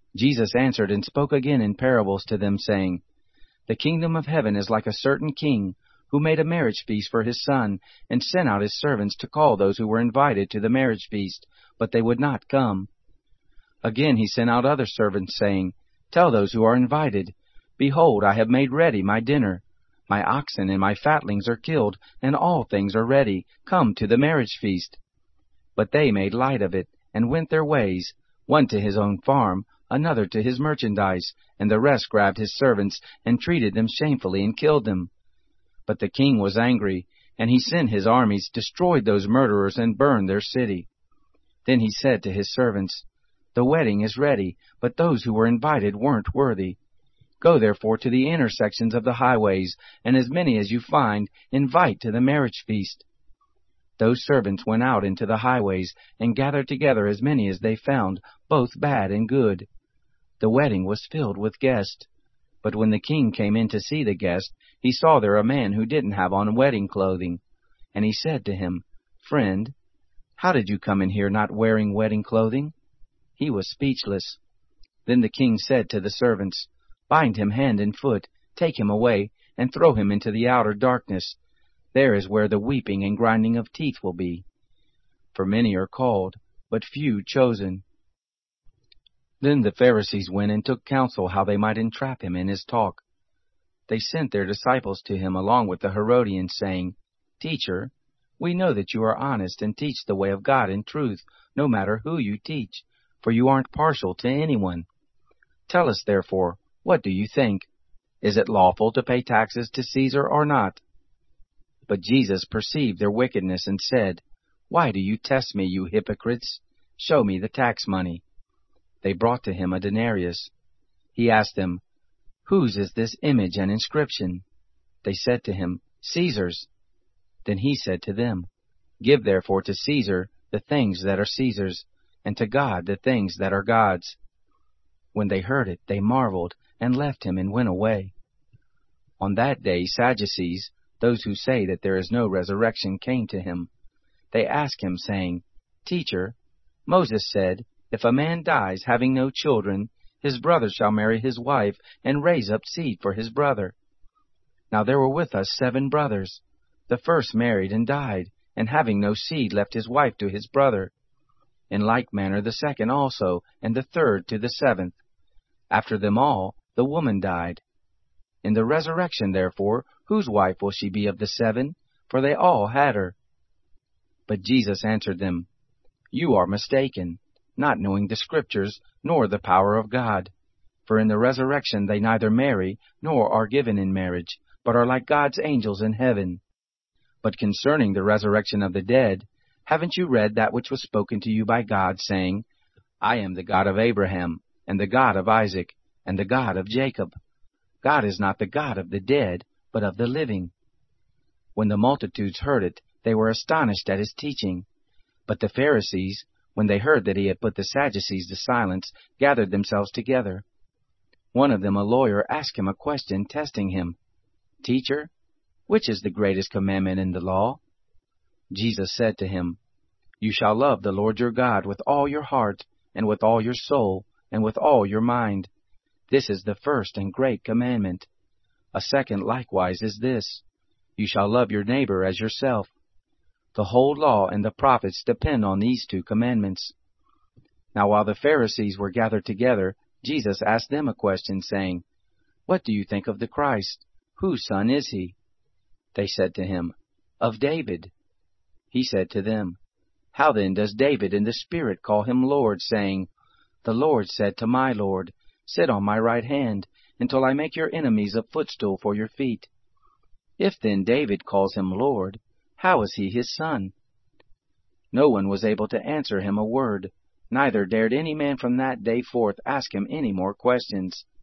Jesus answered and spoke again in parables to them, saying, The kingdom of heaven is like a certain king, who made a marriage feast for his son, and sent out his servants to call those who were invited to the marriage feast, but they would not come. Again he sent out other servants, saying, Tell those who are invited, Behold, I have made ready my dinner. My oxen and my fatlings are killed, and all things are ready. Come to the marriage feast. But they made light of it, and went their ways, one to his own farm, another to his merchandise, and the rest grabbed his servants, and treated them shamefully, and killed them. But the king was angry, and he sent his armies, destroyed those murderers, and burned their city. Then he said to his servants, The wedding is ready, but those who were invited weren't worthy. Go therefore to the intersections of the highways, and as many as you find, invite to the marriage feast. Those servants went out into the highways, and gathered together as many as they found, both bad and good. The wedding was filled with guests. But when the king came in to see the guest, he saw there a man who didn't have on wedding clothing. And he said to him, Friend, how did you come in here not wearing wedding clothing? He was speechless. Then the king said to the servants, Bind him hand and foot, take him away, and throw him into the outer darkness. There is where the weeping and grinding of teeth will be. For many are called, but few chosen. Then the Pharisees went and took counsel how they might entrap him in his talk. They sent their disciples to him along with the Herodians, saying, Teacher, we know that you are honest and teach the way of God in truth, no matter who you teach, for you aren't partial to anyone. Tell us, therefore, what do you think? Is it lawful to pay taxes to Caesar or not? But Jesus perceived their wickedness and said, Why do you test me, you hypocrites? Show me the tax money. They brought to him a denarius. He asked them, Whose is this image and inscription? They said to him, Caesar's. Then he said to them, Give therefore to Caesar the things that are Caesar's, and to God the things that are God's. When they heard it, they marveled, and left him and went away. On that day Sadducees, those who say that there is no resurrection, came to him. They asked him, saying, Teacher, Moses said, If a man dies having no children, his brother shall marry his wife, and raise up seed for his brother. Now there were with us 7 brothers. The first married and died, and having no seed left his wife to his brother. In like manner the second also, and the third to the 7th. After them all, the woman died. In the resurrection, therefore, whose wife will she be of the 7? For they all had her. But Jesus answered them, You are mistaken, not knowing the Scriptures, nor the power of God. For in the resurrection they neither marry, nor are given in marriage, but are like God's angels in heaven. But concerning the resurrection of the dead, haven't you read that which was spoken to you by God, saying, I am the God of Abraham, and the God of Isaac, and the God of Jacob? God is not the God of the dead, but of the living. When the multitudes heard it, they were astonished at his teaching. But the Pharisees, when they heard that he had put the Sadducees to silence, gathered themselves together. One of them, a lawyer, asked him a question, testing him. Teacher, which is the greatest commandment in the law? Jesus said to him, You shall love the Lord your God with all your heart, and with all your soul, and with all your mind. This is the first and great commandment. A second likewise is this, You shall love your neighbor as yourself. The whole law and the prophets depend on these 2 commandments. Now while the Pharisees were gathered together, Jesus asked them a question, saying, What do you think of the Christ? Whose son is he? They said to him, Of David. He said to them, How then does David in the Spirit call him Lord, saying, The Lord said to my Lord, Sit on my right hand, until I make your enemies a footstool for your feet. If then David calls him Lord, how is he his son? No one was able to answer him a word, neither dared any man from that day forth ask him any more questions.